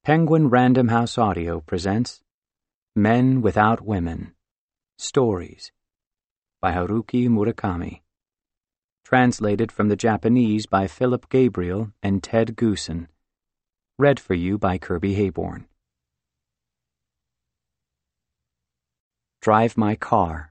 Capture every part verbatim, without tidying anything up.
Penguin Random House Audio presents Men Without Women, Stories by Haruki Murakami. Translated from the Japanese by Philip Gabriel and Ted Goosen. Read for you by Kirby Hayborn. Drive My Car.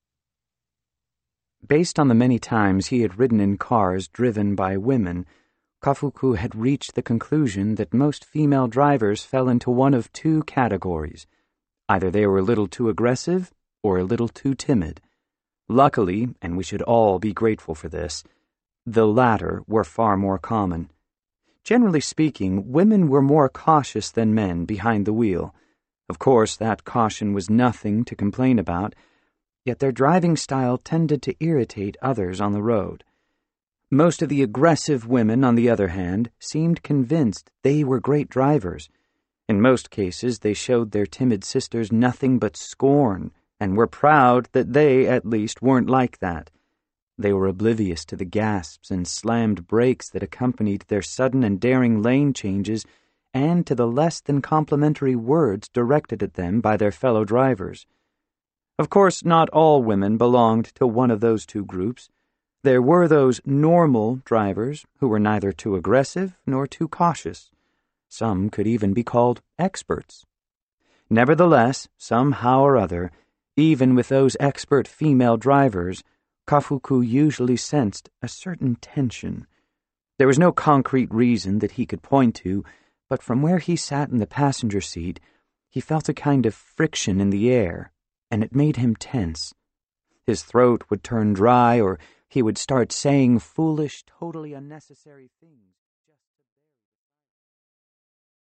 Based on the many times he had ridden in cars driven by women, Kafuku had reached the conclusion that most female drivers fell into one of two categories. Either they were a little too aggressive or a little too timid. Luckily, and we should all be grateful for this, the latter were far more common. Generally speaking, women were more cautious than men behind the wheel. Of course, that caution was nothing to complain about, yet their driving style tended to irritate others on the road. Most of the aggressive women, on the other hand, seemed convinced they were great drivers. In most cases, they showed their timid sisters nothing but scorn, and were proud that they, at least, weren't like that. They were oblivious to the gasps and slammed brakes that accompanied their sudden and daring lane changes, and to the less than complimentary words directed at them by their fellow drivers. Of course, not all women belonged to one of those two groups. There were those normal drivers who were neither too aggressive nor too cautious. Some could even be called experts. Nevertheless, somehow or other, even with those expert female drivers, Kafuku usually sensed a certain tension. There was no concrete reason that he could point to, but from where he sat in the passenger seat, he felt a kind of friction in the air, and it made him tense. His throat would turn dry, or he would start saying foolish, totally unnecessary things.